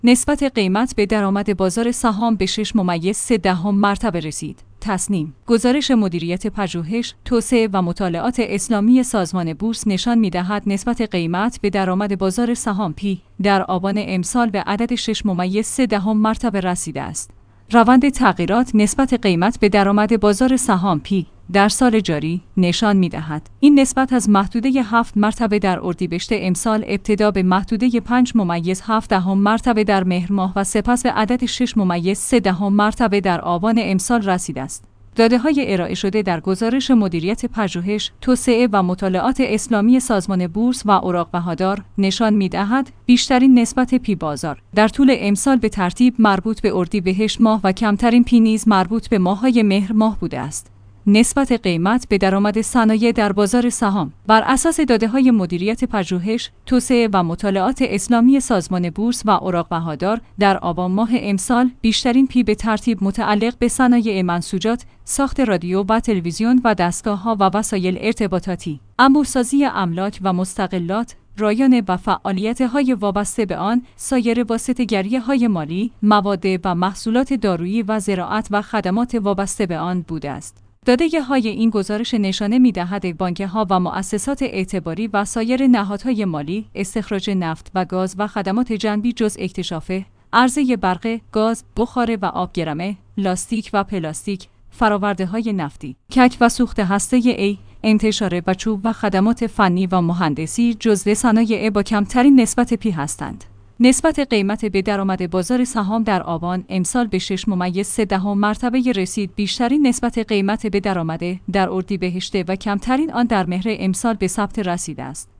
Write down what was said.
نسبت قیمت به درآمد بازار سهام به 6.3 مرتبه رسید. تصنیم: گزارش مدیریت پژوهش، توسعه و مطالعات اسلامی سازمان بورس نشان می‌دهد نسبت قیمت به درآمد بازار سهام پی در آبان امسال به عدد 6.3 مرتبه رسیده است. روند تغییرات نسبت قیمت به درآمد بازار سهام پی در سال جاری نشان می‌دهد این نسبت از محدوده 7 مرتبه در اردیبهشت امسال ابتدا به محدوده 5.7 مرتبه در مهر ماه و سپس به عدد 6.3 مرتبه در آبان امسال رسیده است. داده‌های ارائه شده در گزارش مدیریت پژوهش، توسعه و مطالعات اسلامی سازمان بورس و اوراق بهادار نشان می‌دهد بیشترین نسبت پی بازار در طول امسال به ترتیب مربوط به اردیبهشت ماه و کمترین پی نیز مربوط به ماه‌های مهر ماه بوده است. نسبت قیمت به درآمد صنایع در بازار سهام بر اساس داده‌های مدیریت پژوهش، توسعه و مطالعات اسلامی سازمان بورس و اوراق بهادار در آبان ماه امسال بیشترین پی به ترتیب متعلق به صنایع منسوجات، ساخت رادیو و تلویزیون و دستگاه‌ها و وسایل ارتباطاتی، انبوه‌سازی املاک و مستغلات، رایانه و فعالیت‌های وابسته به آن، سایر واسطه‌گری‌های مالی، مواد و محصولات دارویی و زراعت و خدمات وابسته به آن بوده است. داده‌های این گزارش نشانه می‌دهد بانک‌ها و مؤسسات اعتباری و سایر نهادهای مالی استخراج نفت و گاز و خدمات جنبی جز اکتشافه، عرضه برق، گاز، بخار و آبگرمه، لاستیک و پلاستیک، فرآورده‌های نفتی، کک و سوخت هسته‌ای، انتشار و چوب و خدمات فنی و مهندسی جزو صنایع با کمترین نسبت پی هستند. نسبت قیمت به درآمد بازار سهام در آبان امسال به 6.3 مرتبه رسید. بیشترین نسبت قیمت به درآمد در اردیبهشت و کمترین آن در مهر امسال به ثبت رسیده است.